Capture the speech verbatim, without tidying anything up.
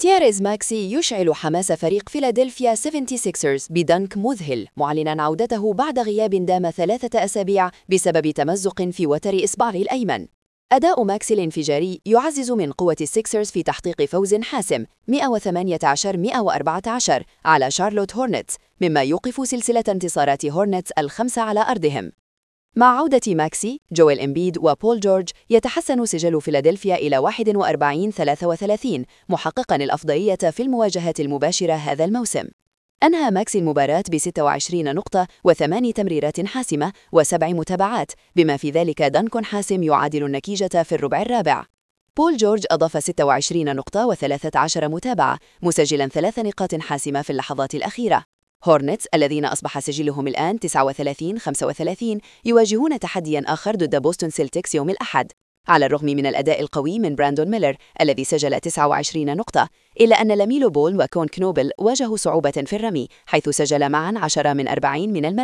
تيريز ماكسي يشعل حماس فريق فيلادلفيا سيفنتي سيكسرز بدنك مذهل معلناً عودته بعد غياب دام ثلاثة أسابيع بسبب تمزق في وتر إصبعه الأيمن. أداء ماكسي الانفجاري يعزز من قوة السيكسرز في تحقيق فوز حاسم مئة وثمانية عشر مئة وأربعة عشر على شارلوت هورنتس، مما يوقف سلسلة انتصارات هورنتس الخمسة على أرضهم. مع عودة ماكسي، جويل إمبيد وبول جورج يتحسن سجل فيلادلفيا إلى واحد وأربعين ثلاثة وثلاثين، محققاً الأفضلية في المواجهات المباشرة هذا الموسم. أنهى ماكسي المباراة ب ستة وعشرين نقطة وثماني تمريرات حاسمة وسبع متابعات، بما في ذلك دنك حاسم يعادل النتيجة في الربع الرابع. بول جورج أضاف ستة وعشرين نقطة وثلاثة عشر متابعة، مسجلاً ثلاث نقاط حاسمة في اللحظات الأخيرة. هورنتس الذين أصبح سجلهم الآن تسعة وثلاثين خمسة وثلاثين يواجهون تحدياً آخر ضد بوستون سيلتكس يوم الأحد. على الرغم من الأداء القوي من براندون ميلر الذي سجل تسعة وعشرين نقطة، إلا أن لاميلو بول وكون كنوبل واجهوا صعوبة في الرمي، حيث سجل معاً عشرة من أربعين من المرمى.